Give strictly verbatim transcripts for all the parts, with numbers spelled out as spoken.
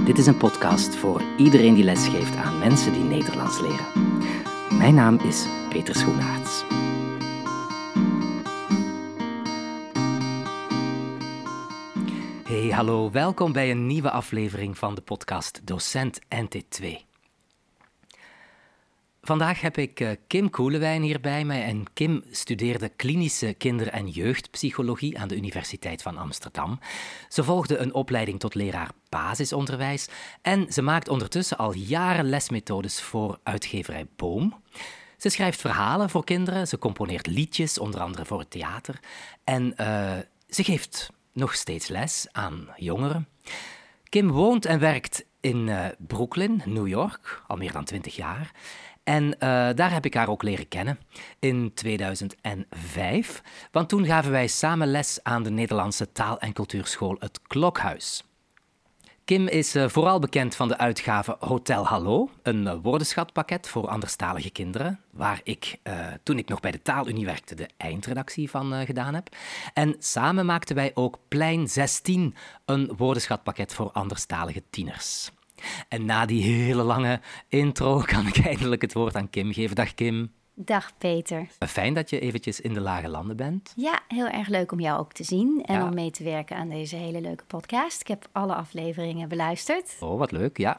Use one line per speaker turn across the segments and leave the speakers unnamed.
Dit is een podcast voor iedereen die lesgeeft aan mensen die Nederlands leren. Mijn naam is Peter Schoenaerts. Hey, hallo, welkom bij een nieuwe aflevering van de podcast Docent N T twee. Vandaag heb ik uh, Kim Koelewijn hier bij mij en Kim studeerde klinische kinder- en jeugdpsychologie aan de Universiteit van Amsterdam. Ze volgde een opleiding tot leraar basisonderwijs en ze maakt ondertussen al jaren lesmethodes voor uitgeverij Boom. Ze schrijft verhalen voor kinderen, ze componeert liedjes, onder andere voor het theater en uh, ze geeft nog steeds les aan jongeren. Kim woont en werkt in uh, Brooklyn, New York, al meer dan twintig jaar. En uh, daar heb ik haar ook leren kennen in tweeduizend vijf. Want toen gaven wij samen les aan de Nederlandse taal- en cultuurschool Het Klokhuis. Kim is uh, vooral bekend van de uitgave Hotel Hallo, een uh, woordenschatpakket voor anderstalige kinderen, waar ik, uh, toen ik nog bij de Taalunie werkte, de eindredactie van uh, gedaan heb. En samen maakten wij ook Plein zestien, een woordenschatpakket voor anderstalige tieners. En na die hele lange intro kan ik eindelijk het woord aan Kim geven. Dag Kim.
Dag Peter.
Fijn dat je eventjes in de Lage Landen bent.
Ja, heel erg leuk om jou ook te zien en
Ja.
om mee te werken aan deze hele leuke podcast. Ik heb alle afleveringen beluisterd.
Oh, wat leuk, ja.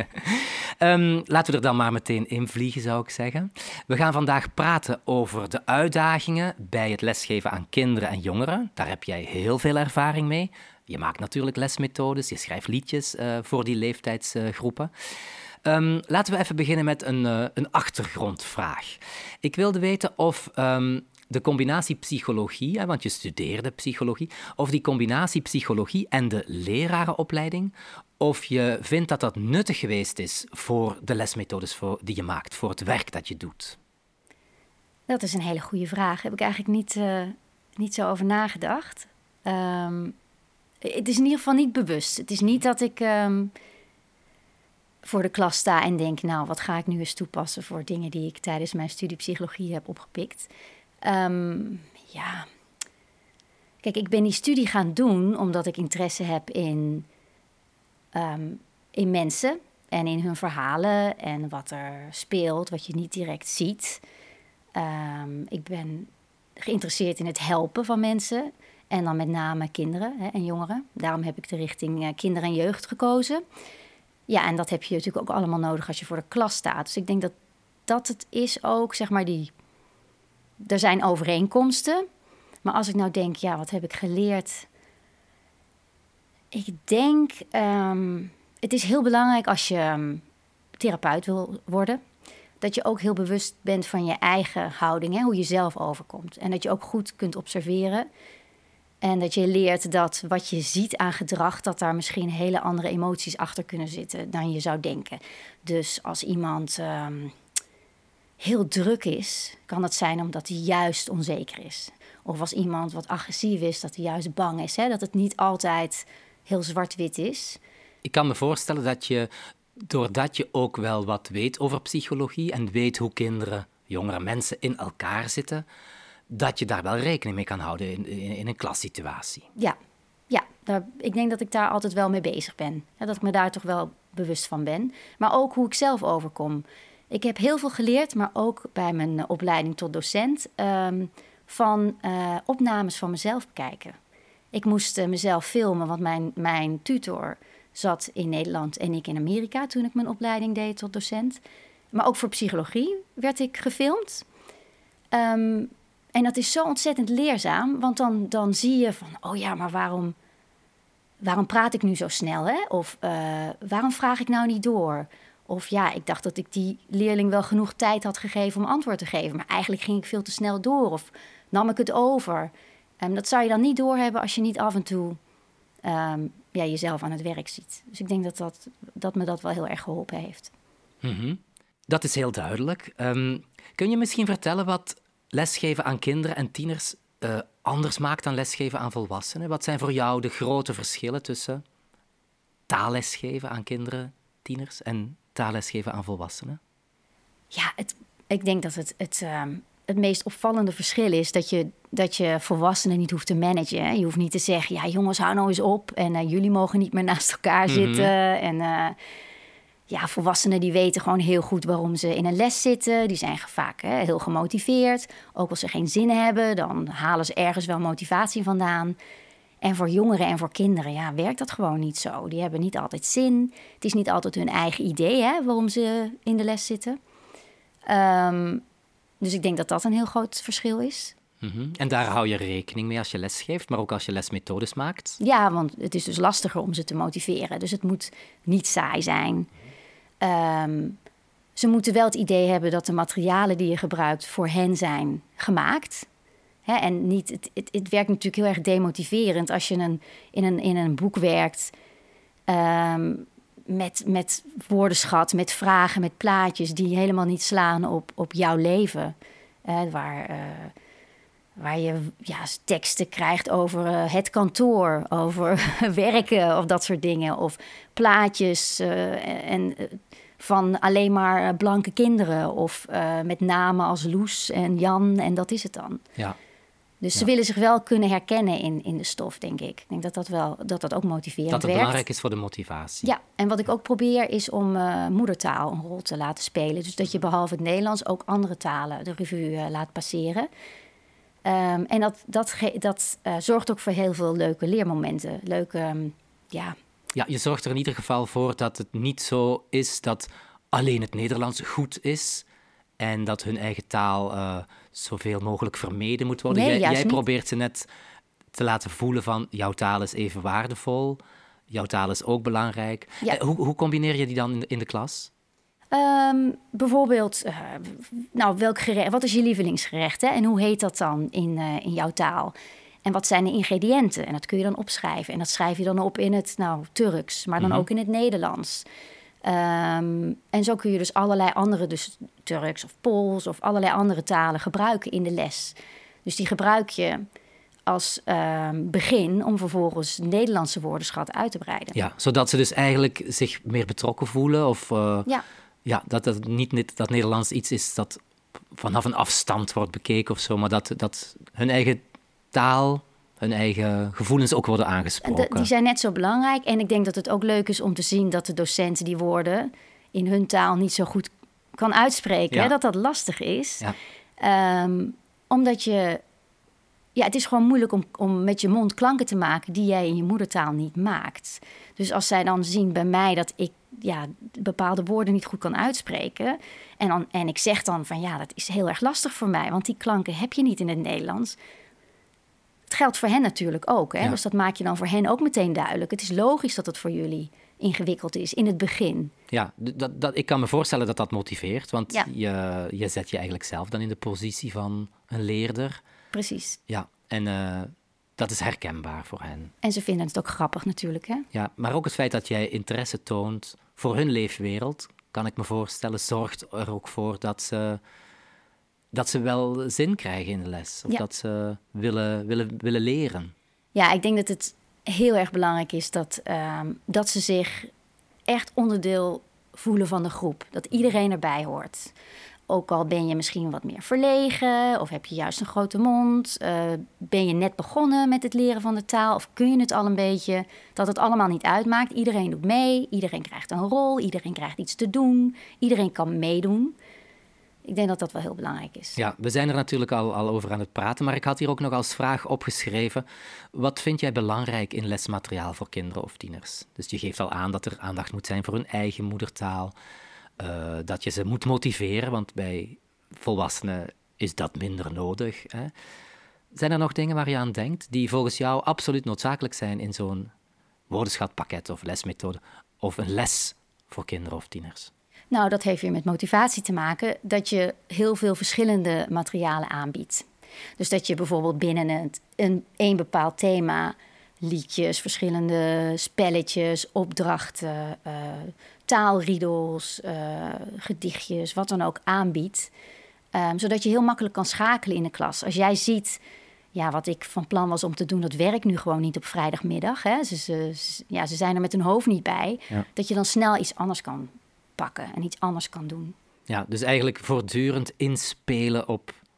um, laten we er dan maar meteen in vliegen, zou ik zeggen. We gaan vandaag praten over de uitdagingen bij het lesgeven aan kinderen en jongeren. Daar heb jij heel veel ervaring mee. Je maakt natuurlijk lesmethodes, je schrijft liedjes uh, voor die leeftijdsgroepen. Uh, um, laten we even beginnen met een, uh, een achtergrondvraag. Ik wilde weten of um, de combinatie psychologie, hè, want je studeerde psychologie, of die combinatie psychologie en de lerarenopleiding, of je vindt dat dat nuttig geweest is voor de lesmethodes voor, die je maakt, voor het werk dat je doet.
Dat is een hele goede vraag. Daar heb ik eigenlijk niet, uh, niet zo over nagedacht. Um, Het is in ieder geval niet bewust. Het is niet dat ik um, voor de klas sta en denk, nou, wat ga ik nu eens toepassen voor dingen die ik tijdens mijn studie psychologie heb opgepikt. Um, ja, kijk, ik ben die studie gaan doen omdat ik interesse heb in, um, in mensen en in hun verhalen en wat er speelt, wat je niet direct ziet. Um, ik ben geïnteresseerd in het helpen van mensen. En dan met name kinderen hè, en jongeren. Daarom heb ik de richting uh, kinder en jeugd gekozen. Ja, en dat heb je natuurlijk ook allemaal nodig als je voor de klas staat. Dus ik denk dat dat het is ook, zeg maar, die... Er zijn overeenkomsten. Maar als ik nou denk, ja, wat heb ik geleerd? Ik denk, um, het is heel belangrijk als je um, therapeut wil worden, dat je ook heel bewust bent van je eigen houding, hè, hoe je zelf overkomt. En dat je ook goed kunt observeren. En dat je leert dat wat je ziet aan gedrag, dat daar misschien hele andere emoties achter kunnen zitten dan je zou denken. Dus als iemand um, heel druk is, kan dat zijn omdat hij juist onzeker is. Of als iemand wat agressief is, dat hij juist bang is. Hè? Dat het niet altijd heel zwart-wit is.
Ik kan me voorstellen dat je, doordat je ook wel wat weet over psychologie en weet hoe kinderen, jongere mensen in elkaar zitten, dat je daar wel rekening mee kan houden in, in, in een klassituatie.
Ja, ja daar, ik denk dat ik daar altijd wel mee bezig ben. Ja, dat ik me daar toch wel bewust van ben. Maar ook hoe ik zelf overkom. Ik heb heel veel geleerd, maar ook bij mijn uh, opleiding tot docent, um, van uh, opnames van mezelf bekijken. Ik moest uh, mezelf filmen, want mijn, mijn tutor zat in Nederland en ik in Amerika toen ik mijn opleiding deed tot docent. Maar ook voor psychologie werd ik gefilmd. Um, En dat is zo ontzettend leerzaam, want dan, dan zie je van, oh ja, maar waarom, waarom praat ik nu zo snel? Hè? Of uh, waarom vraag ik nou niet door? Of ja, ik dacht dat ik die leerling wel genoeg tijd had gegeven om antwoord te geven, maar eigenlijk ging ik veel te snel door of nam ik het over. Um, dat zou je dan niet doorhebben als je niet af en toe um, ja, jezelf aan het werk ziet. Dus ik denk dat, dat, dat me dat wel heel erg geholpen heeft.
Mm-hmm. Dat is heel duidelijk. Um, kun je misschien vertellen wat lesgeven aan kinderen en tieners uh, anders maakt dan lesgeven aan volwassenen? Wat zijn voor jou de grote verschillen tussen taallesgeven aan kinderen, tieners en taallesgeven aan volwassenen?
Ja, het, ik denk dat het, het, uh, het meest opvallende verschil is dat je, dat je volwassenen niet hoeft te managen. Hè? Je hoeft niet te zeggen, ja jongens, hou nou eens op. En uh, jullie mogen niet meer naast elkaar mm-hmm. zitten. En uh, ja, volwassenen die weten gewoon heel goed waarom ze in een les zitten. Die zijn vaak hè, heel gemotiveerd. Ook als ze geen zin hebben, dan halen ze ergens wel motivatie vandaan. En voor jongeren en voor kinderen, ja, werkt dat gewoon niet zo. Die hebben niet altijd zin. Het is niet altijd hun eigen idee, hè, waarom ze in de les zitten. Um, dus ik denk dat dat een heel groot verschil is.
Mm-hmm. En daar hou je rekening mee als je les geeft, maar ook als je lesmethodes maakt?
Ja, want het is dus lastiger om ze te motiveren. Dus het moet niet saai zijn. Um, ze moeten wel het idee hebben dat de materialen die je gebruikt voor hen zijn gemaakt. Hè, en niet, het, het, het werkt natuurlijk heel erg demotiverend als je een, in, een, in een boek werkt um, met, met woordenschat, met vragen, met plaatjes die helemaal niet slaan op, op jouw leven. Uh, waar, uh, waar je ja, teksten krijgt over uh, het kantoor, over werken of dat soort dingen. Of plaatjes uh, en, uh, van alleen maar blanke kinderen. Of uh, met namen als Loes en Jan en dat is het dan.
Ja.
Dus
ja.
ze willen zich wel kunnen herkennen in, in de stof, denk ik. Ik denk dat dat, wel, dat, dat ook motiverend werkt.
Dat het belangrijk is voor de motivatie.
Ja, en wat ik ook probeer is om uh, moedertaal een rol te laten spelen. Dus dat je behalve het Nederlands ook andere talen de revue uh, laat passeren. Um, en dat, dat, ge- dat uh, zorgt ook voor heel veel leuke leermomenten. Leuke, um, ja...
Ja, je zorgt er in ieder geval voor dat het niet zo is dat alleen het Nederlands goed is en dat hun eigen taal uh, zoveel mogelijk vermeden moet worden.
Nee,
jij jij
niet.
probeert ze net te laten voelen van jouw taal is even waardevol, jouw taal is ook belangrijk.
Ja.
Uh, hoe, hoe combineer je die dan in de, in de klas?
Um, bijvoorbeeld, uh, nou, welk gerecht, wat is je lievelingsgerecht hè? En hoe heet dat dan in, uh, in jouw taal? En wat zijn de ingrediënten? En dat kun je dan opschrijven. En dat schrijf je dan op in het nou, Turks, maar dan mm-hmm. ook in het Nederlands. Um, en zo kun je dus allerlei andere, dus Turks of Pools of allerlei andere talen gebruiken in de les. Dus die gebruik je als um, begin om vervolgens Nederlandse woordenschat uit te breiden.
Ja, zodat ze dus eigenlijk zich meer betrokken voelen of uh,
ja.
Ja, dat het niet dat Nederlands iets is dat vanaf een afstand wordt bekeken of zo, maar dat, dat hun eigen taal, hun eigen gevoelens ook worden aangesproken.
De, die zijn net zo belangrijk. En ik denk dat het ook leuk is om te zien dat de docent die woorden in hun taal niet zo goed kan uitspreken. Ja. Hè, dat dat lastig is. Ja. Um, omdat je... Ja, het is gewoon moeilijk om, om met je mond klanken te maken die jij in je moedertaal niet maakt. Dus als zij dan zien bij mij dat ik ja, bepaalde woorden niet goed kan uitspreken. En, dan, en ik zeg dan van ja, dat is heel erg lastig voor mij, want die klanken heb je niet in het Nederlands. Het geldt voor hen natuurlijk ook. Hè? Ja. Dus dat maak je dan voor hen ook meteen duidelijk. Het is logisch dat het voor jullie ingewikkeld is in het begin.
Ja, dat, dat, ik kan me voorstellen dat dat motiveert. Want
ja.
je, je zet je eigenlijk zelf dan in de positie van een leerder.
Precies.
Ja, en uh, dat is herkenbaar voor hen.
En ze vinden het ook grappig natuurlijk, hè?
Ja, maar ook het feit dat jij interesse toont voor hun leefwereld, kan ik me voorstellen, zorgt er ook voor dat ze, dat ze wel zin krijgen in de les. Of ja. dat ze willen, willen, willen leren.
Ja, ik denk dat het heel erg belangrijk is dat, um, dat ze zich echt onderdeel voelen van de groep. Dat iedereen erbij hoort. Ook al ben je misschien wat meer verlegen of heb je juist een grote mond. Uh, ben je net begonnen met het leren van de taal of kun je het al een beetje. Dat het allemaal niet uitmaakt. Iedereen doet mee, iedereen krijgt een rol, iedereen krijgt iets te doen. Iedereen kan meedoen. Ik denk dat dat wel heel belangrijk is.
Ja, we zijn er natuurlijk al, al over aan het praten, maar ik had hier ook nog als vraag opgeschreven. Wat vind jij belangrijk in lesmateriaal voor kinderen of tieners? Dus je geeft al aan dat er aandacht moet zijn voor hun eigen moedertaal. Uh, dat je ze moet motiveren, want bij volwassenen is dat minder nodig. Hè? Zijn er nog dingen waar je aan denkt die volgens jou absoluut noodzakelijk zijn in zo'n woordenschatpakket of lesmethode of een les voor kinderen of tieners?
Nou, dat heeft weer met motivatie te maken dat je heel veel verschillende materialen aanbiedt. Dus dat je bijvoorbeeld binnen het, een, een bepaald thema liedjes, verschillende spelletjes, opdrachten, uh, taalriedels, uh, gedichtjes, wat dan ook aanbiedt. Um, zodat je heel makkelijk kan schakelen in de klas. Als jij ziet, ja, wat ik van plan was om te doen, dat werkt nu gewoon niet op vrijdagmiddag. Hè? Ze, ze, ze, ja, ze zijn er met hun hoofd niet bij. Ja. Dat je dan snel iets anders kan pakken en iets anders kan doen.
Ja, dus eigenlijk voortdurend inspelen op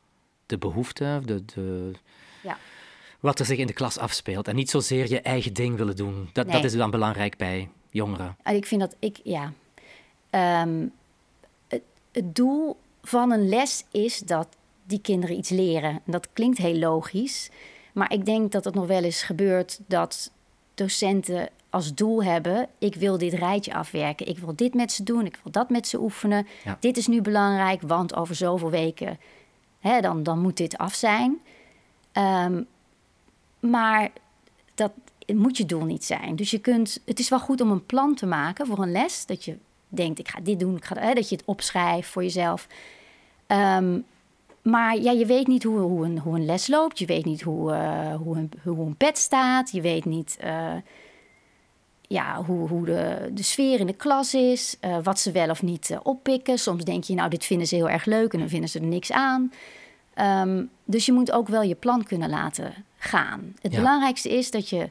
de behoefte, de, de,
Ja.
wat er zich in de klas afspeelt. En niet zozeer je eigen ding willen doen. Dat,
Nee.
dat is dan belangrijk bij jongeren.
En ik vind dat ik, ja. Um, het, het doel van een les is dat die kinderen iets leren. En dat klinkt heel logisch. Maar ik denk dat het nog wel eens gebeurt dat docenten als doel hebben: ik wil dit rijtje afwerken. Ik wil dit met ze doen. Ik wil dat met ze oefenen.
Ja.
Dit is nu belangrijk, want over zoveel weken hè, dan, dan moet dit af zijn. Um, maar dat moet je doel niet zijn. Dus je kunt, het is wel goed om een plan te maken voor een les. Dat je denkt, ik ga dit doen. Ik ga, hè, dat je het opschrijft voor jezelf. Um, maar ja, je weet niet hoe, hoe, een, hoe een les loopt. Je weet niet hoe, uh, hoe, een, hoe een pet staat. Je weet niet uh, ja, hoe, hoe de, de sfeer in de klas is. Uh, wat ze wel of niet uh, oppikken. Soms denk je, nou, dit vinden ze heel erg leuk en dan vinden ze er niks aan. Um, dus je moet ook wel je plan kunnen laten gaan. Het ja. belangrijkste is dat je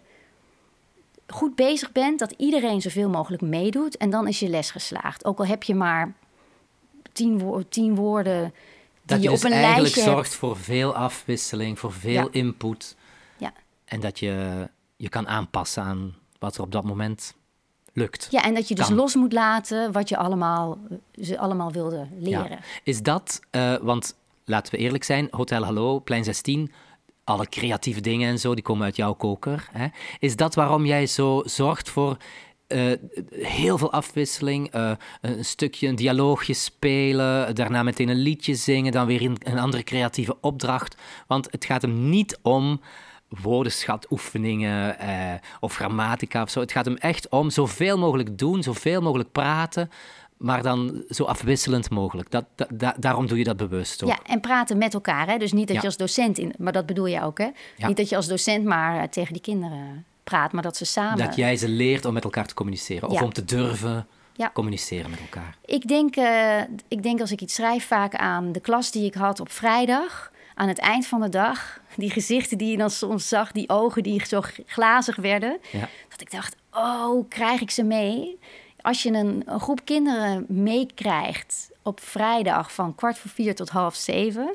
goed bezig bent, dat iedereen zoveel mogelijk meedoet. En dan is je les geslaagd. Ook al heb je maar tien, wo- tien woorden...
Dat je,
je
dus
op een
eigenlijk
lijstje
zorgt
hebt.
voor veel afwisseling, voor veel
Ja.
input.
Ja.
En dat je je kan aanpassen aan wat er op dat moment lukt.
Ja, en dat je dus
kan.
los moet laten wat je allemaal, ze allemaal wilde leren.
Ja. Is dat, uh, want laten we eerlijk zijn, Hotel Hallo, Plein zestien... alle creatieve dingen en zo, die komen uit jouw koker. Hè? Is dat waarom jij zo zorgt voor uh, heel veel afwisseling? Uh, een stukje, een dialoogje spelen, daarna meteen een liedje zingen, dan weer een, een andere creatieve opdracht. Want het gaat hem niet om woordenschatoefeningen uh, of grammatica of zo. Het gaat hem echt om zoveel mogelijk doen, zoveel mogelijk praten, maar dan zo afwisselend mogelijk. Dat, da, da, daarom doe je dat bewust ook.
Ja, en praten met elkaar. Hè? Dus niet dat
ja.
je als docent, in, maar dat bedoel je ook, hè?
Ja.
Niet dat je als docent maar uh, tegen die kinderen praat, maar dat ze samen...
Dat jij ze leert om met elkaar te communiceren. Of
ja.
om te durven
ja.
communiceren met elkaar.
Ik denk, uh, ik denk als ik iets schrijf vaak aan de klas die ik had op vrijdag, aan het eind van de dag, die gezichten die je dan soms zag, die ogen die zo glazig werden,
ja.
dat ik dacht, oh, krijg ik ze mee? Als je een, een groep kinderen meekrijgt op vrijdag van kwart voor vier tot half zeven,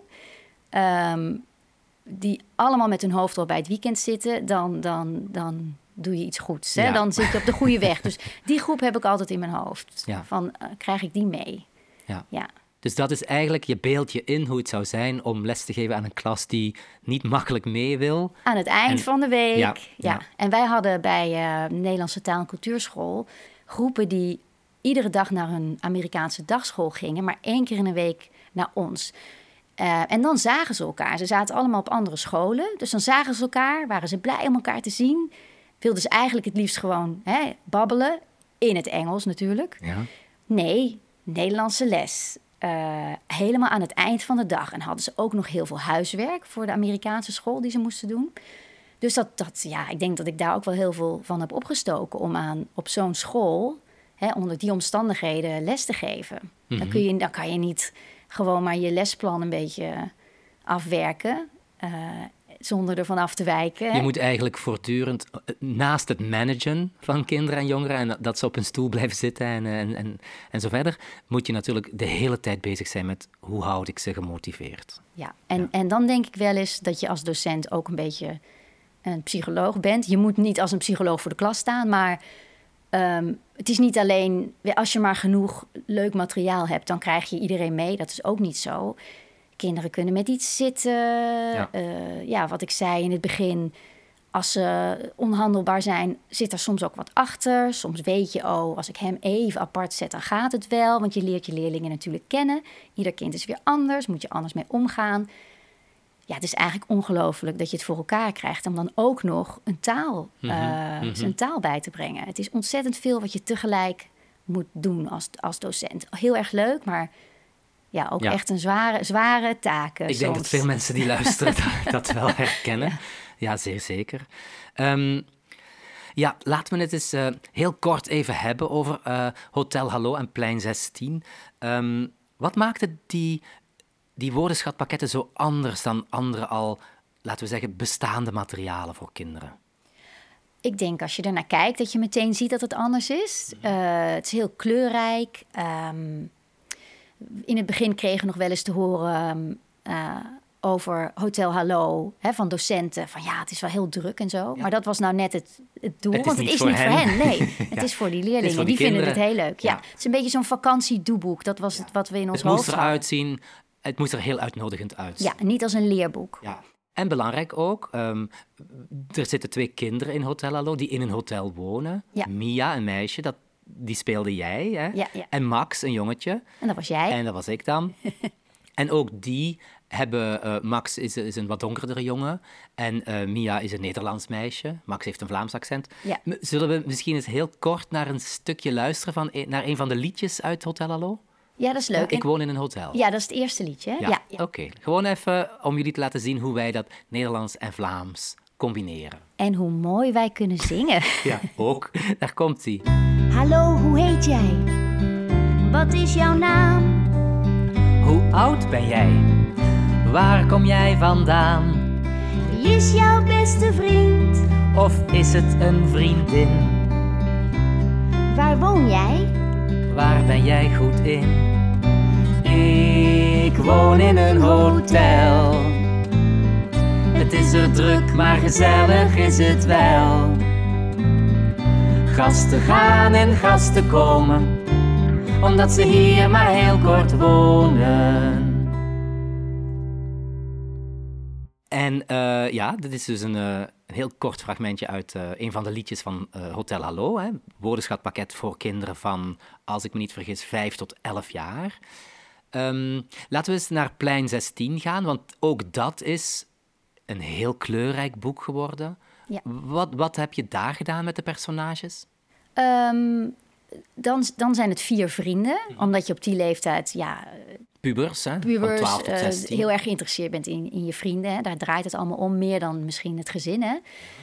um, die allemaal met hun hoofd al bij het weekend zitten, dan, dan, dan doe je iets goeds. Hè?
Ja.
Dan zit je op de goede weg. Dus die groep heb ik altijd in mijn hoofd.
Ja.
Van, uh, krijg ik die mee?
Ja.
Ja.
Dus dat is eigenlijk, je beeld je in hoe het zou zijn om les te geven aan een klas die niet makkelijk mee wil.
Aan het eind
en,
van de week.
Ja,
ja.
ja.
En wij hadden bij uh, Nederlandse Taal- en Cultuurschool groepen die iedere dag naar hun Amerikaanse dagschool gingen, maar één keer in de week naar ons. Uh, en dan zagen ze elkaar. Ze zaten allemaal op andere scholen. Dus dan zagen ze elkaar, waren ze blij om elkaar te zien. Wilden ze eigenlijk het liefst gewoon hè, babbelen. In het Engels natuurlijk.
Ja.
Nee, Nederlandse les. Uh, helemaal aan het eind van de dag. En hadden ze ook nog heel veel huiswerk voor de Amerikaanse school die ze moesten doen. Dus dat, dat, ja, ik denk dat ik daar ook wel heel veel van heb opgestoken om aan op zo'n school, hè, onder die omstandigheden, les te geven. Mm-hmm. Dan, kun je, dan kan je niet gewoon maar je lesplan een beetje afwerken, uh, zonder ervan af te wijken.
Je moet eigenlijk voortdurend, naast het managen van kinderen en jongeren, en dat ze op een stoel blijven zitten en, en, en, en zo verder, moet je natuurlijk de hele tijd bezig zijn met hoe houd ik ze gemotiveerd.
Ja, en,
ja.
en dan denk ik wel eens dat je als docent ook een beetje een psycholoog bent. Je moet niet als een psycholoog voor de klas staan, maar um, het is niet alleen, als je maar genoeg leuk materiaal hebt, dan krijg je iedereen mee. Dat is ook niet zo. Kinderen kunnen met iets zitten. Ja. Uh, ja, wat ik zei in het begin, als ze onhandelbaar zijn, zit er soms ook wat achter. Soms weet je, oh, als ik hem even apart zet, dan gaat het wel. Want je leert je leerlingen natuurlijk kennen. Ieder kind is weer anders, moet je anders mee omgaan. Ja, het is eigenlijk ongelooflijk dat je het voor elkaar krijgt om dan ook nog een taal, mm-hmm. uh, mm-hmm. een taal bij te brengen. Het is ontzettend veel wat je tegelijk moet doen als, als docent. Heel erg leuk, maar ja, ook ja. echt een zware, zware taak.
Ik
soms.
denk dat veel mensen die luisteren dat, dat wel herkennen. Ja, ja zeer zeker. Um, ja, laten we het eens uh, heel kort even hebben over uh, Hotel Hallo en Plein zestien. Um, wat maakte die... die woordenschatpakketten zo anders dan andere al, laten we zeggen, bestaande materialen voor kinderen?
Ik denk als je ernaar kijkt dat je meteen ziet dat het anders is. Uh, het is heel kleurrijk. Um, in het begin kregen we nog wel eens te horen uh, over Hotel Hallo, hè, van docenten. Van ja, het is wel heel druk en zo. Ja. Maar dat was nou net het, het doel.
Het is
want
niet
het is
voor
niet
hen.
voor hen. Nee, het
ja.
is voor die leerlingen.
Voor die
die
kinderen.
vinden het heel leuk. Ja. Ja. Het is een beetje zo'n vakantiedoeboek. Dat was ja. het wat we in ons
het
hoofd hadden.
Het moest eruit zien. Het moest er heel uitnodigend uitzien.
Ja, niet als een leerboek.
Ja. En belangrijk ook, um, er zitten twee kinderen in Hotel Hallo die in een hotel wonen. Ja. Mia, een meisje, dat, die speelde jij. Hè?
Ja, ja.
En Max, een jongetje.
En dat was jij.
En dat was ik dan. En ook die hebben... Uh, Max is, is een wat donkerdere jongen. En uh, Mia is een Nederlands meisje. Max heeft een Vlaams accent.
Ja.
Zullen we misschien eens heel kort naar een stukje luisteren van een, naar een van de liedjes uit Hotel Hallo?
Ja, dat is leuk.
Ja, ik woon in een hotel.
Ja, dat is het eerste liedje. Hè?
Ja,
ja, ja.
oké. Okay. Gewoon even om jullie te laten zien hoe wij dat Nederlands en Vlaams combineren.
En hoe mooi wij kunnen zingen.
Ja, ook. Daar komt-ie.
Hallo, hoe heet jij? Wat is jouw naam?
Hoe oud ben jij? Waar kom jij vandaan?
Wie is jouw beste vriend?
Of is het een vriendin?
Waar woon jij?
Waar ben jij goed in? Ik woon in een hotel. Het is er druk, maar gezellig is het wel. Gasten gaan en gasten komen, omdat ze hier maar heel kort wonen. En uh, ja, dit is dus een, uh, een heel kort fragmentje uit uh, een van de liedjes van uh, Hotel Hallo. Hè. Woordenschatpakket voor kinderen van, als ik me niet vergis, vijf tot elf jaar. Um, laten we eens naar plein zestien gaan, want ook dat is een heel kleurrijk boek geworden. Ja. Wat, wat heb je daar gedaan met de personages?
Um, dan, dan zijn het vier vrienden, omdat je op die leeftijd... ja.
Pubers, hè?
Pubers,
van twaalf tot zestien.
Uh, heel erg geïnteresseerd bent in, in je vrienden. Hè? Daar draait het allemaal om, meer dan misschien het gezin. Hè?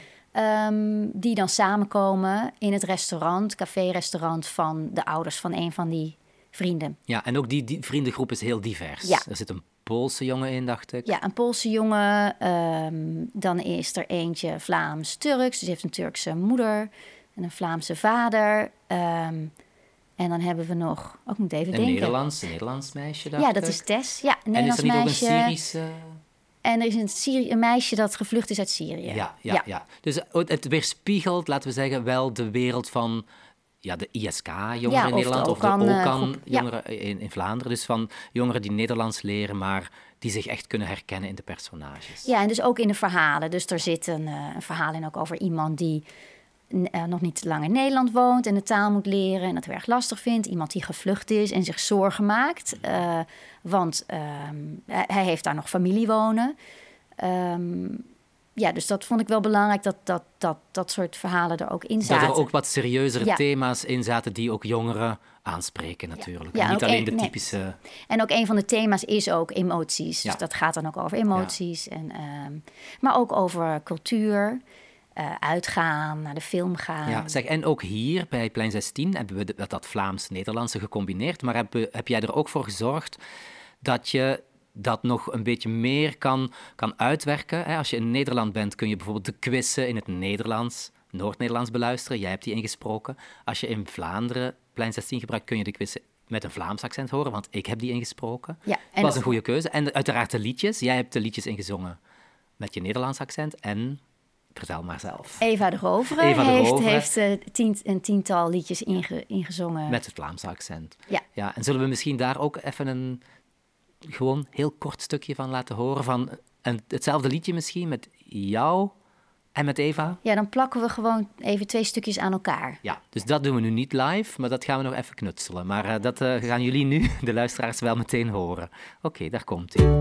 Um, die dan samenkomen in het restaurant, café-restaurant van de ouders van een van die vrienden.
Ja, en ook die, die vriendengroep is heel divers.
Ja.
Er zit een Poolse jongen in, dacht ik.
Ja, een Poolse jongen. Um, dan is er eentje Vlaams-Turks. Dus die heeft een Turkse moeder en een Vlaamse vader. Um, En dan hebben we nog, ook moet even
een
denken.
Nederlands, een Nederlands meisje, dacht
Ja, dat
ik.
is Tess. Ja, een
en
Nederlands
is er niet
meisje.
ook een Syrische...
En er is een, Syri- een meisje dat gevlucht is uit Syrië.
Ja, ja, ja. ja. Dus het weerspiegelt, laten we zeggen, wel de wereld van ja, de I S K-jongeren
ja,
in Nederland. Of de
Okan-jongeren
ja. in, in Vlaanderen. Dus van jongeren die Nederlands leren, maar die zich echt kunnen herkennen in de personages.
Ja, en dus ook in de verhalen. Dus er zit een, uh, een verhaal in ook over iemand die... Uh, nog niet lang in Nederland woont en de taal moet leren en dat heel erg lastig vindt. Iemand die gevlucht is en zich zorgen maakt. Uh, want uh, hij heeft daar nog familie wonen. Um, ja, dus dat vond ik wel belangrijk dat dat, dat, dat soort verhalen er ook in zaten.
Dat er ook wat serieuzere
ja.
thema's in zaten die ook jongeren aanspreken natuurlijk.
Ja. Ja,
niet alleen
een,
de
nee.
typische...
En ook een van de thema's is ook emoties. Ja. Dus dat gaat dan ook over emoties. Ja. En, um, maar ook over cultuur. Uh, uitgaan, naar de film gaan.
Ja, zeg, en ook hier bij Plein zestien hebben we dat, dat Vlaams-Nederlandse gecombineerd. Maar heb, heb jij er ook voor gezorgd dat je dat nog een beetje meer kan, kan uitwerken? Hè? Als je in Nederland bent, kun je bijvoorbeeld de quizzen in het Nederlands, Noord-Nederlands beluisteren. Jij hebt die ingesproken. Als je in Vlaanderen Plein zestien gebruikt, kun je de quizzen met een Vlaams accent horen, want ik heb die ingesproken.
Ja,
dat was een goede keuze. En uiteraard de liedjes. Jij hebt de liedjes ingezongen met je Nederlands accent en... Vertel maar zelf.
Eva de Rovere
Eva de
heeft,
Rovere.
heeft uh, tien, een tiental liedjes inge, ingezongen.
Met het Vlaamse accent.
Ja.
ja. En zullen we misschien daar ook even een gewoon heel kort stukje van laten horen? Van een, hetzelfde liedje misschien met jou en met Eva?
Ja, dan plakken we gewoon even twee stukjes aan elkaar.
Ja, dus dat doen we nu niet live, maar dat gaan we nog even knutselen. Maar uh, dat uh, gaan jullie nu, de luisteraars, wel meteen horen. Oké, okay, daar komt ie.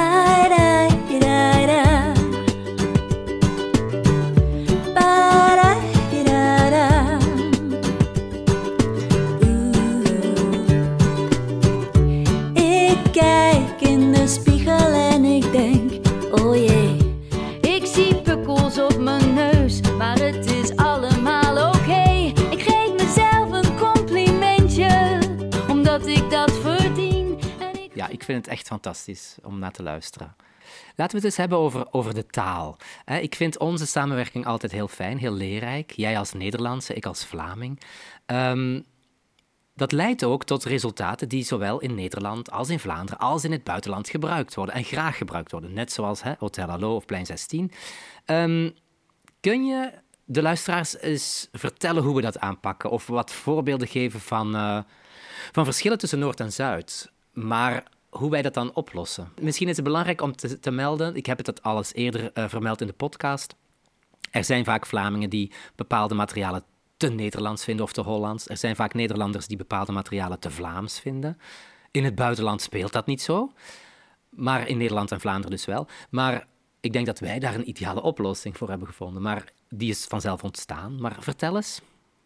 Ik vind het echt fantastisch om naar te luisteren. Laten we het eens hebben over, over de taal. Ik vind onze samenwerking altijd heel fijn, heel leerrijk. Jij als Nederlandse, ik als Vlaming. Um, dat leidt ook tot resultaten die zowel in Nederland als in Vlaanderen als in het buitenland gebruikt worden. En graag gebruikt worden. Net zoals hè, Hotel Allo of Plein zestien. Um, kun je de luisteraars eens vertellen hoe we dat aanpakken? Of wat voorbeelden geven van, uh, van verschillen tussen Noord en Zuid? Maar hoe wij dat dan oplossen? Misschien is het belangrijk om te, te melden, ik heb het al eens eerder uh, vermeld in de podcast. Er zijn vaak Vlamingen die bepaalde materialen te Nederlands vinden of te Hollands. Er zijn vaak Nederlanders die bepaalde materialen te Vlaams vinden. In het buitenland speelt dat niet zo. Maar in Nederland en Vlaanderen dus wel. Maar ik denk dat wij daar een ideale oplossing voor hebben gevonden. Maar die is vanzelf ontstaan. Maar vertel eens.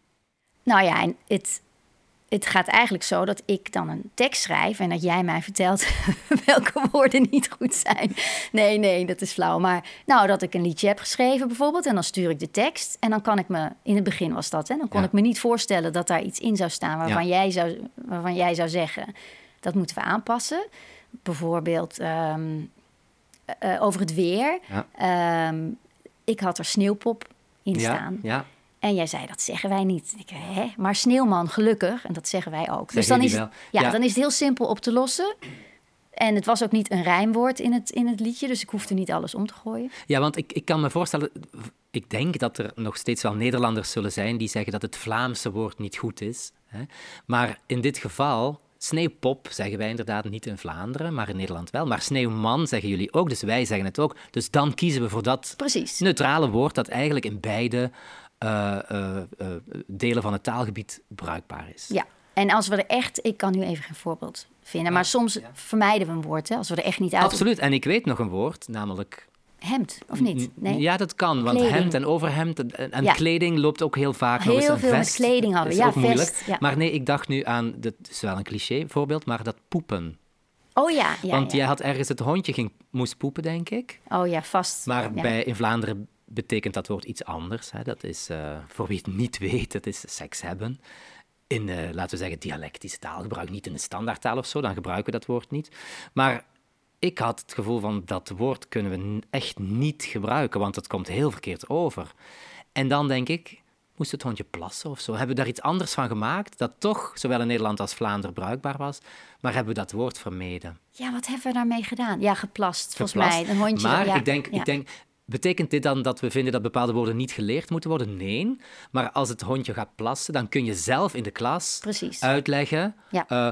Nou ja, en het, het gaat eigenlijk zo dat ik dan een tekst schrijf en dat jij mij vertelt welke woorden niet goed zijn. Nee, nee, dat is flauw. Maar nou, dat ik een liedje heb geschreven bijvoorbeeld en dan stuur ik de tekst. En dan kan ik me, in het begin was dat, hè, dan kon ja. ik me niet voorstellen dat daar iets in zou staan waarvan, ja. jij, zou, waarvan jij zou zeggen, dat moeten we aanpassen. Bijvoorbeeld um, uh, over het weer. Ja. Um, ik had er sneeuwpop in
ja,
staan.
Ja.
En jij zei, dat zeggen wij niet. Ik, hè? Maar sneeuwman, gelukkig. En dat zeggen wij ook.
Zeggen
dus dan is,
wel.
ja,
Ja.
dan is het heel simpel op te lossen. En het was ook niet een rijmwoord in het, in het liedje. Dus ik hoefde niet alles om te gooien.
Ja, want ik, ik kan me voorstellen... Ik denk dat er nog steeds wel Nederlanders zullen zijn die zeggen dat het Vlaamse woord niet goed is. Hè? Maar in dit geval... Sneeuwpop zeggen wij inderdaad niet in Vlaanderen, maar in Nederland wel. Maar sneeuwman zeggen jullie ook, dus wij zeggen het ook. Dus dan kiezen we voor dat
Precies.
neutrale woord dat eigenlijk in beide uh, uh, uh, delen van het taalgebied bruikbaar is.
Ja, en als we er echt... Ik kan nu even geen voorbeeld vinden, ja, maar soms ja. vermijden we een woord, hè, als we er echt niet uit...
Absoluut, en ik weet nog een woord, namelijk...
Hemd, of niet? Nee?
Ja, dat kan, want
kleding.
hemd en overhemd en, en
ja.
kleding loopt ook heel vaak.
Heel
nog eens een
veel
vest.
met kleding hadden we, ja,
ook
vest.
Moeilijk.
Ja.
Maar nee, ik dacht nu aan, dat is wel een cliché voorbeeld, maar dat poepen.
Oh ja, ja.
Want
ja.
jij had ergens het hondje ging, moest poepen, denk ik.
Oh ja, vast.
Maar
ja.
bij, in Vlaanderen betekent dat woord iets anders. Hè. Dat is, uh, voor wie het niet weet, dat is seks hebben. In, uh, laten we zeggen, dialectische taalgebruik, niet in de standaardtaal of zo, dan gebruiken we dat woord niet. Maar ik had het gevoel van, dat woord kunnen we echt niet gebruiken, want het komt heel verkeerd over. En dan denk ik, moest het hondje plassen of zo? Hebben we daar iets anders van gemaakt, dat toch zowel in Nederland als Vlaanderen bruikbaar was, maar hebben we dat woord vermeden?
Ja, wat hebben we daarmee gedaan? Ja, geplast, volgens
geplast.
mij. Een hondje.
Maar
ja,
ik, denk,
ja.
ik denk, betekent dit dan dat we vinden dat bepaalde woorden niet geleerd moeten worden? Nee. Maar als het hondje gaat plassen, dan kun je zelf in de klas
Precies.
uitleggen...
Ja.
Uh,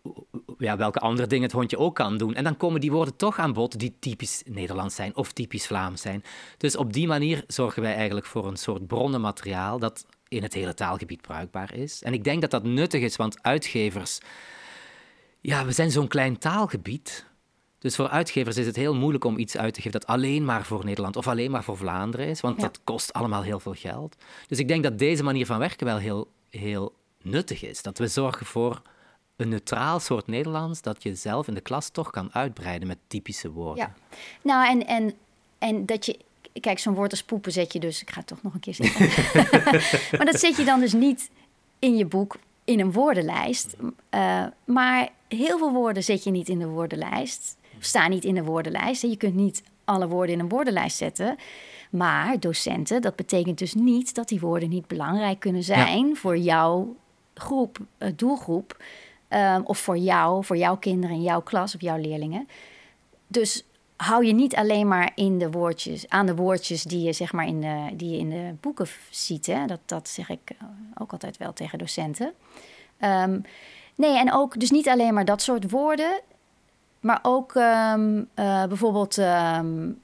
ja, welke andere dingen het hondje ook kan doen. En dan komen die woorden toch aan bod die typisch Nederlands zijn of typisch Vlaams zijn. Dus op die manier zorgen wij eigenlijk voor een soort bronnenmateriaal dat in het hele taalgebied bruikbaar is. En ik denk dat dat nuttig is, want uitgevers... Ja, we zijn zo'n klein taalgebied. Dus voor uitgevers is het heel moeilijk om iets uit te geven dat alleen maar voor Nederland of alleen maar voor Vlaanderen is, want ja. dat kost allemaal heel veel geld. Dus ik denk dat deze manier van werken wel heel, heel nuttig is. Dat we zorgen voor een neutraal soort Nederlands dat je zelf in de klas toch kan uitbreiden met typische woorden.
Ja, nou en, en, en dat je... Kijk, zo'n woord als poepen zet je dus... Ik ga het toch nog een keer zeggen. Maar dat zet je dan dus niet in je boek in een woordenlijst. Uh, maar heel veel woorden zet je niet in de woordenlijst. Of staan niet in de woordenlijst. Je kunt niet alle woorden in een woordenlijst zetten. Maar docenten, dat betekent dus niet dat die woorden niet belangrijk kunnen zijn... Ja. voor jouw groep, uh, doelgroep... Um, of voor jou, voor jouw kinderen in jouw klas of jouw leerlingen. Dus hou je niet alleen maar in de woordjes, aan de woordjes die je, zeg maar in de, die je in de boeken ziet. Hè? Dat, dat zeg ik ook altijd wel tegen docenten. Um, nee, en ook dus niet alleen maar dat soort woorden, maar ook um, uh, bijvoorbeeld um,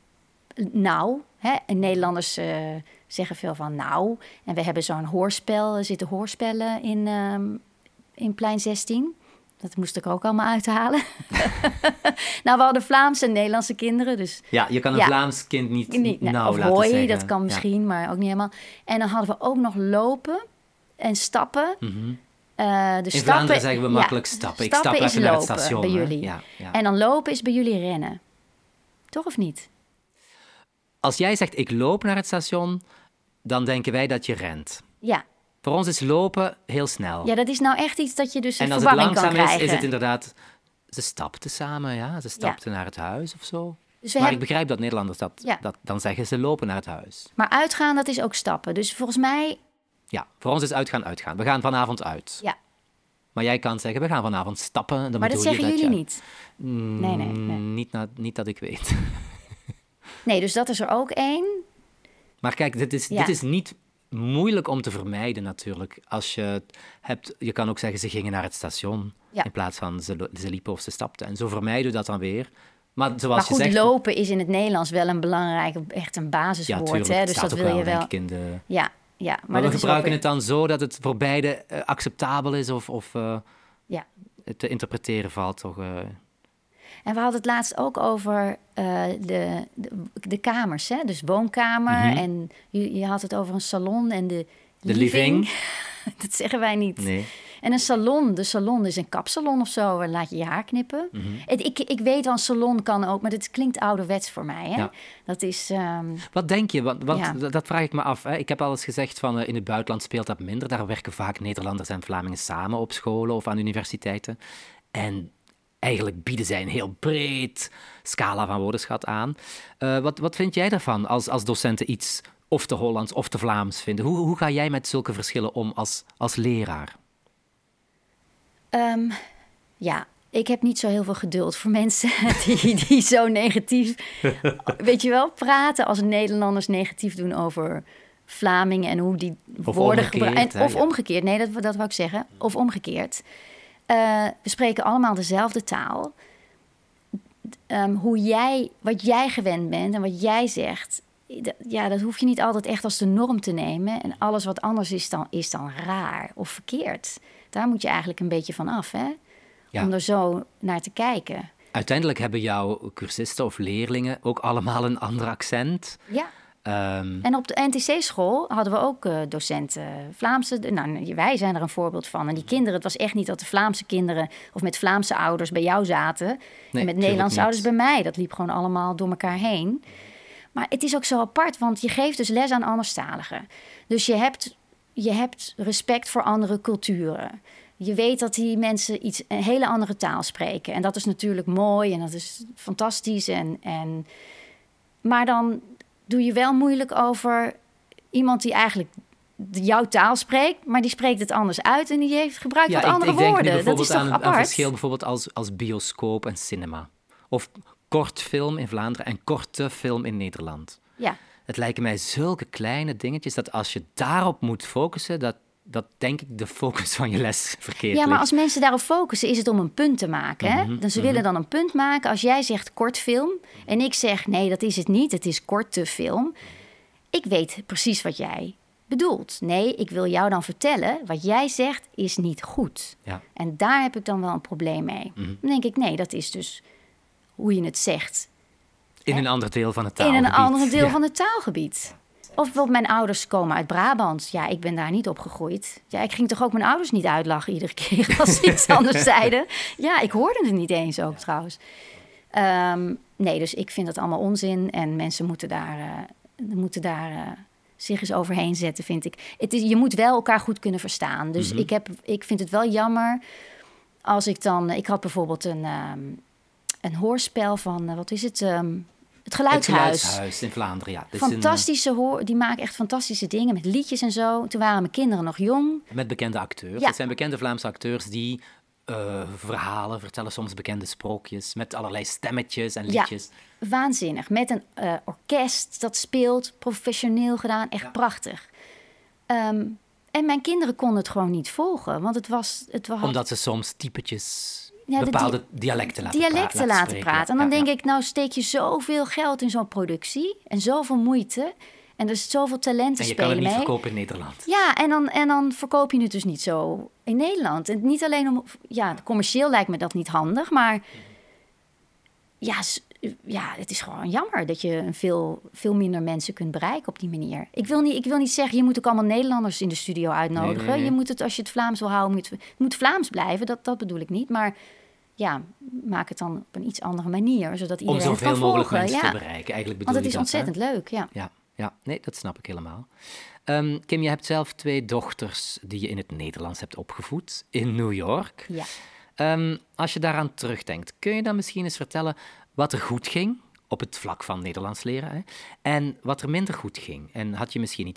nou. Hè? En Nederlanders uh, zeggen veel van nou. En we hebben zo'n hoorspel, er zitten hoorspellen in... Um, in Plein zestien. Dat moest ik ook allemaal uithalen. Nou, we hadden Vlaamse en Nederlandse kinderen. Dus,
ja, je kan een ja, Vlaams kind niet, niet nou
of
laten
hooi,
zeggen.
Dat kan misschien, ja. maar ook niet helemaal. En dan hadden we ook nog lopen en stappen.
Mm-hmm.
Uh, de
in
stappen,
Vlaanderen zeggen we makkelijk
ja,
stappen. Ik
stappen
stap even naar het station.
Bij jullie.
Ja, ja.
En dan lopen is bij jullie rennen. Toch of niet?
Als jij zegt ik loop naar het station, dan denken wij dat je rent.
Ja.
Voor ons is lopen heel snel.
Ja, dat is nou echt iets dat je dus een
en als
verwarring
het langzaam
kan krijgen.
is, is het inderdaad... Ze stapten samen, ja. Ze stapten ja. naar het huis of zo.
Dus
maar
hebben...
ik begrijp dat Nederlanders dat,
ja.
dat... Dan zeggen ze lopen naar het huis.
Maar uitgaan, dat is ook stappen. Dus volgens mij...
Ja, voor ons is uitgaan uitgaan. We gaan vanavond uit.
Ja.
Maar jij kan zeggen, we gaan vanavond stappen. Dan
maar dat zeggen
je
jullie
dat je...
niet?
Mm,
Nee, nee, nee.
Niet, na, niet dat ik weet.
Nee, dus dat is er ook één.
Maar kijk, dit is,
Ja.
dit is niet moeilijk om te vermijden natuurlijk. Als je het hebt, je kan ook zeggen, ze gingen naar het station
Ja.
in plaats van ze, lo- ze liepen of ze stapten. En zo vermijden we dat dan weer. Maar zoals
Maar goed,
je zegt...
lopen is in het Nederlands wel een belangrijk, echt een
Ja,
basiswoord.
tuurlijk,
hè?
het
Dus
staat
dat
ook
wil
wel,
je wel.
denk ik, in de...
Ja, ja. Maar,
Maar,
dat
we
is
gebruiken
ook
het dan zo dat het voor beide eh, acceptabel is of, of uh,
Ja.
het te interpreteren valt. Toch, uh...
En we hadden het laatst ook over uh, de, de, de kamers, hè? Dus woonkamer.
Mm-hmm.
En je, je had het over een salon en de,
de
living.
living.
Dat zeggen wij niet.
Nee.
En een salon, de salon is een kapsalon of zo, waar laat je je haar knippen.
Mm-hmm.
Het, ik, ik weet wel, een salon kan ook, maar dit klinkt ouderwets voor mij. Hè?
Ja.
Dat is... Um...
Wat denk je? Want, want
Ja.
dat, dat vraag ik me af. Hè. Ik heb al eens gezegd van uh, in het buitenland speelt dat minder. Daar werken vaak Nederlanders en Vlamingen samen op scholen of aan universiteiten. En eigenlijk bieden zij een heel breed scala van woordenschat aan. Uh, wat, wat vind jij daarvan als, als docenten iets of te Hollands of te Vlaams vinden? Hoe, hoe ga jij met zulke verschillen om als, als leraar?
Um, ja, ik heb niet zo heel veel geduld voor mensen die, die zo negatief, weet je wel, praten als Nederlanders negatief doen over Vlamingen en hoe die
of
woorden
gebruiken.
Of
ja.
omgekeerd, nee, dat, dat wou ik zeggen. Of omgekeerd. Uh, we spreken allemaal dezelfde taal. Um, hoe jij, wat jij gewend bent en wat jij zegt, d- ja, dat hoef je niet altijd echt als de norm te nemen. En alles wat anders is dan, is dan raar of verkeerd. Daar moet je eigenlijk een beetje van af, hè? Ja. Om er zo naar te kijken.
Uiteindelijk hebben jouw cursisten of leerlingen ook allemaal een ander accent.
Ja.
Um...
En op de N T C-school hadden we ook uh, docenten Vlaamse. Nou, wij zijn er een voorbeeld van. En die kinderen, het was echt niet dat de Vlaamse kinderen of met Vlaamse ouders bij jou zaten. Nee, en met Nederlandse niet. ouders bij mij. Dat liep gewoon allemaal door elkaar heen. Maar het is ook zo apart, want je geeft dus les aan anderstaligen. Dus je hebt, je hebt respect voor andere culturen. Je weet dat die mensen iets, een hele andere taal spreken. En dat is natuurlijk mooi en dat is fantastisch. En, en... Maar dan doe je wel moeilijk over iemand die eigenlijk jouw taal spreekt, maar die spreekt het anders uit en die heeft gebruikt
ja,
wat andere
ik, ik
woorden.
Denk nu bijvoorbeeld
dat is toch
aan,
apart?
aan verschil bijvoorbeeld als, als bioscoop en cinema. Of kortfilm in Vlaanderen en korte film in Nederland.
Ja.
Het lijken mij zulke kleine dingetjes dat als je daarop moet focussen, dat, dat denk ik de focus van je les verkeerd
Ja, maar
ligt.
als mensen daarop focussen, is het om een punt te maken. Hè?
Mm-hmm,
dus ze
mm-hmm.
willen dan een punt maken. Als jij zegt kortfilm en ik zeg nee, dat is het niet, het is korte film. Ik weet precies wat jij bedoelt. Nee, ik wil jou dan vertellen, wat jij zegt is niet goed.
Ja.
En daar heb ik dan wel een probleem mee.
Mm-hmm.
Dan denk ik, nee, dat is dus hoe je het zegt.
In
Hè?
een ander deel van het taalgebied.
In een ander deel
ja.
van het taalgebied. Of bijvoorbeeld mijn ouders komen uit Brabant. Ja, ik ben daar niet opgegroeid. Ja, ik ging toch ook mijn ouders niet uitlachen iedere keer als ze iets anders zeiden. Ja, ik hoorde het niet eens ook trouwens. Um, nee, dus ik vind dat allemaal onzin. En mensen moeten daar, uh, moeten daar uh, zich eens overheen zetten, vind ik. Het is, je moet wel elkaar goed kunnen verstaan. Dus
Mm-hmm.
ik, heb, ik vind het wel jammer als ik dan... Ik had bijvoorbeeld een, um, een hoorspel van, uh, wat is het... Um, Het Geluidshuis.
Het Geluidshuis in Vlaanderen, ja.
Fantastische hoor, die maken echt fantastische dingen met liedjes en zo. Toen waren mijn kinderen nog jong.
Met bekende acteurs.
Ja.
Het zijn bekende Vlaamse acteurs die uh, verhalen vertellen, soms bekende sprookjes, met allerlei stemmetjes en liedjes.
Ja, waanzinnig. Met een uh, orkest dat speelt, professioneel gedaan, echt ja. prachtig. Um, en mijn kinderen konden het gewoon niet volgen, want het was... Het was...
Omdat ze soms typetjes...
Ja,
bepaalde di- dialecten laten
dialecten
pra-
laten
laten
praten. En
ja,
dan denk
ja.
ik, nou steek je zoveel geld in zo'n productie en zoveel moeite. En er is zoveel talenten
En je
spelen
kan het niet
mee.
verkopen in Nederland.
Ja, en dan, en dan verkoop je het dus niet zo in Nederland. En niet alleen om... Ja, commercieel lijkt me dat niet handig, maar... Ja, ja het is gewoon jammer dat je veel, veel minder mensen kunt bereiken op die manier. Ik wil niet, ik wil niet zeggen, je moet ook allemaal Nederlanders in de studio uitnodigen.
Nee, nee, nee.
Je moet het, als je het Vlaams wil houden, moet het, het moet Vlaams blijven. Dat, dat bedoel ik niet, maar... Ja, maak het dan op een iets andere manier, zodat iedereen
Om
het
zoveel
kan
mogelijk
volgen.
mensen
Ja.
te bereiken. Eigenlijk bedoel
Want het is
je dat,
ontzettend
hè?
leuk, ja.
ja. Ja, nee, dat snap ik helemaal. Um, Kim, je hebt zelf twee dochters die je in het Nederlands hebt opgevoed, in New York.
Ja.
Um, als je daaraan terugdenkt, kun je dan misschien eens vertellen wat er goed ging op het vlak van Nederlands leren, hè? En wat er minder goed ging? En had je misschien iets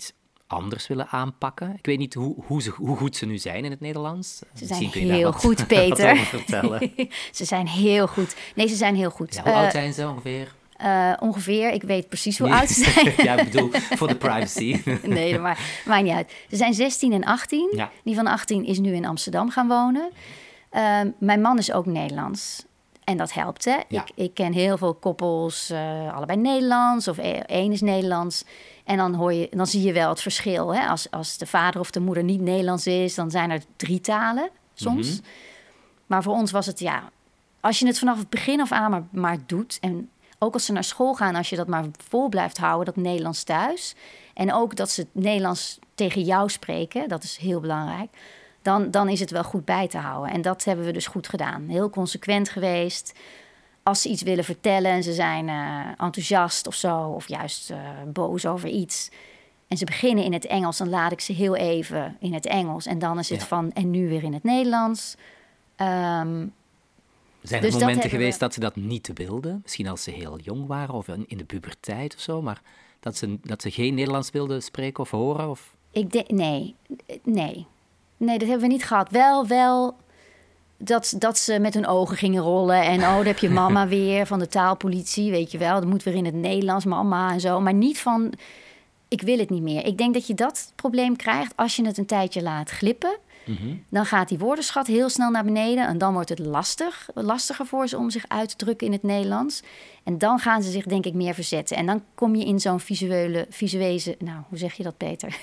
anders willen aanpakken? Ik weet niet hoe, hoe, ze, hoe goed ze nu zijn in het Nederlands.
Ze zijn heel wat, goed, Peter.
Wat over vertellen.
Ze zijn heel goed. Nee, ze zijn heel goed.
Ja, hoe uh, oud zijn ze ongeveer?
Uh, ongeveer, ik weet precies hoe nee. oud ze zijn.
Ja, ik bedoel, voor de privacy.
Nee, maar maakt niet uit. Ze zijn zestien en achttien. Ja. Die van achttien is nu in Amsterdam gaan wonen. Uh, mijn man is ook Nederlands. En dat helpt, hè. Ja. Ik, ik ken heel veel koppels, uh, allebei Nederlands of één is Nederlands. En dan, hoor je, dan zie je wel het verschil. Hè? Als, als de vader of de moeder niet Nederlands is, dan zijn er drie talen soms. Mm-hmm. Maar voor ons was het, ja, als je het vanaf het begin af aan maar, maar doet... en ook als ze naar school gaan, als je dat maar vol blijft houden, dat Nederlands thuis... en ook dat ze het Nederlands tegen jou spreken, dat is heel belangrijk... Dan, dan is het wel goed bij te houden. En dat hebben we dus goed gedaan. Heel consequent geweest. Als ze iets willen vertellen en ze zijn uh, enthousiast of zo... of juist uh, boos over iets... en ze beginnen in het Engels, dan laat ik ze heel even in het Engels. En dan is het ja. van, en nu weer in het Nederlands. Um,
Zijn er dus momenten dat geweest we... dat ze dat niet wilden? Misschien als ze heel jong waren of in de puberteit of zo... maar dat ze, dat ze geen Nederlands wilden spreken of horen? Of...
Ik denk, nee, nee... Nee, dat hebben we niet gehad. Wel, wel dat, dat ze met hun ogen gingen rollen. En oh, daar heb je mama weer van de taalpolitie, weet je wel. Dat moet weer in het Nederlands, mama en zo. Maar niet van, ik wil het niet meer. Ik denk dat je dat probleem krijgt als je het een tijdje laat glippen. Mm-hmm. Dan gaat die woordenschat heel snel naar beneden. En dan wordt het lastig, lastiger voor ze om zich uit te drukken in het Nederlands. En dan gaan ze zich denk ik meer verzetten. En dan kom je in zo'n visuele, visuele... Nou, hoe zeg je dat, Peter?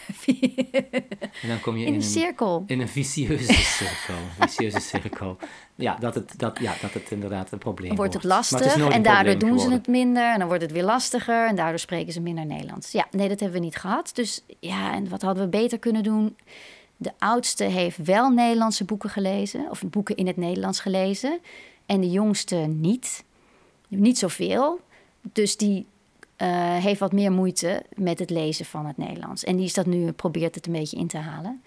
En dan kom je
in,
in
een cirkel.
In een vicieuze cirkel. vicieuze cirkel. Ja dat, het, dat, ja, dat het inderdaad een probleem wordt.
Wordt het lastig het en daardoor doen geworden. Ze het minder. En dan wordt het weer lastiger. En daardoor spreken ze minder Nederlands. Ja, nee, dat hebben we niet gehad. Dus ja, en wat hadden we beter kunnen doen... De oudste heeft wel Nederlandse boeken gelezen, of boeken in het Nederlands gelezen. En de jongste niet. Niet zoveel. Dus die uh, heeft wat meer moeite met het lezen van het Nederlands. En die is dat nu, probeert het een beetje in te halen.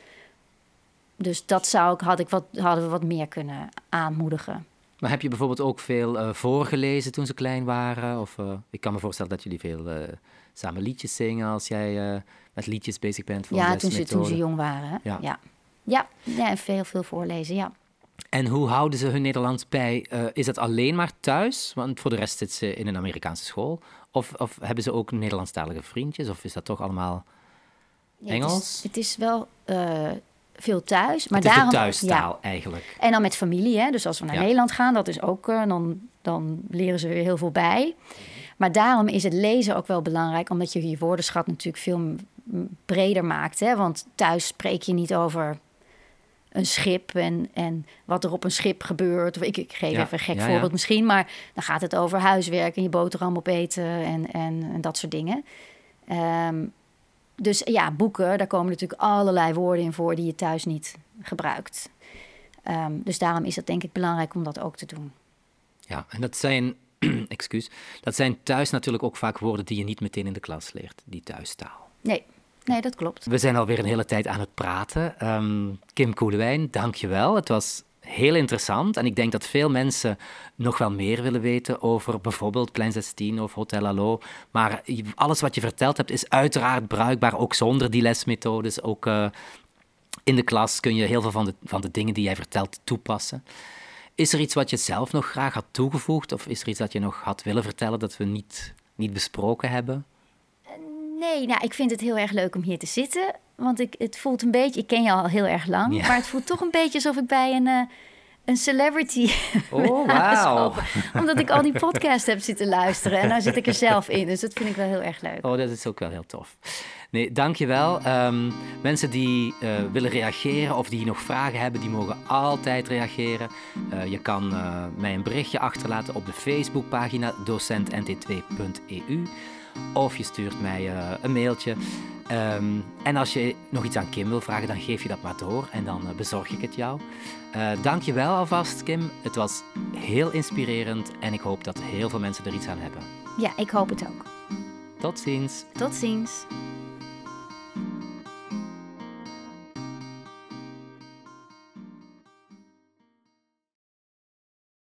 Dus dat zou ik, had ik wat, hadden we wat meer kunnen aanmoedigen.
Maar heb je bijvoorbeeld ook veel uh, voorgelezen toen ze klein waren? Of uh, ik kan me voorstellen dat jullie veel uh, samen liedjes zingen als jij... Uh, met liedjes bezig bent voor
ja, toen ze, toen ze jong waren. Ja, ja. ja, ja en veel, veel voorlezen, ja.
En hoe houden ze hun Nederlands bij? Uh, is dat alleen maar thuis? Want voor de rest zit ze in een Amerikaanse school. Of, of hebben ze ook Nederlandstalige vriendjes? Of is dat toch allemaal Engels?
Ja, het, is, het is wel uh, veel thuis. Maar
het is
daarom,
de thuistaal
ja.
eigenlijk.
En dan met familie, hè. Dus als we naar ja. Nederland gaan, dat is ook, uh, dan, dan leren ze weer heel veel bij. Maar daarom is het lezen ook wel belangrijk, omdat je je woordenschat natuurlijk veel breder maakt. Hè? Want thuis spreek je niet over een schip en, en wat er op een schip gebeurt. Of ik, ik geef ja, even een gek ja, voorbeeld ja. misschien, maar dan gaat het over huiswerk en je boterham opeten en, en, en dat soort dingen. Um, dus ja, boeken, daar komen natuurlijk allerlei woorden in voor die je thuis niet gebruikt. Um, dus daarom is het denk ik belangrijk om dat ook te doen.
Ja, en dat zijn... Excuus. Dat zijn thuis natuurlijk ook vaak woorden die je niet meteen in de klas leert, die thuistaal.
Nee, nee, dat klopt.
We zijn alweer een hele tijd aan het praten. Um, Kim Koelewijn, dank je wel. Het was heel interessant en ik denk dat veel mensen nog wel meer willen weten over bijvoorbeeld Plein zestien of Hotel Allo. Maar alles wat je verteld hebt is uiteraard bruikbaar, ook zonder die lesmethodes. Ook uh, in de klas kun je heel veel van de, van de dingen die jij vertelt toepassen. Is er iets wat je zelf nog graag had toegevoegd? Of is er iets dat je nog had willen vertellen dat we niet, niet besproken hebben?
Nee, nou, ik vind het heel erg leuk om hier te zitten. Want ik, het voelt een beetje... Ik ken je al heel erg lang. Ja. Maar het voelt toch een beetje alsof ik bij een, uh, een celebrity...
Oh, wauw.
Omdat ik al die podcast heb zitten luisteren. En daar zit ik er zelf in. Dus dat vind ik wel heel erg leuk.
Oh, dat is ook wel heel tof. Nee, dankjewel. Um, mensen die uh, willen reageren of die nog vragen hebben, die mogen altijd reageren. Uh, je kan uh, mij een berichtje achterlaten op de Facebookpagina docent n t twee punt e u. Of je stuurt mij uh, een mailtje. Um, en als je nog iets aan Kim wil vragen, dan geef je dat maar door en dan uh, bezorg ik het jou. Uh, dank je wel alvast, Kim. Het was heel inspirerend en ik hoop dat heel veel mensen er iets aan hebben.
Ja, ik hoop het ook.
Tot ziens.
Tot ziens.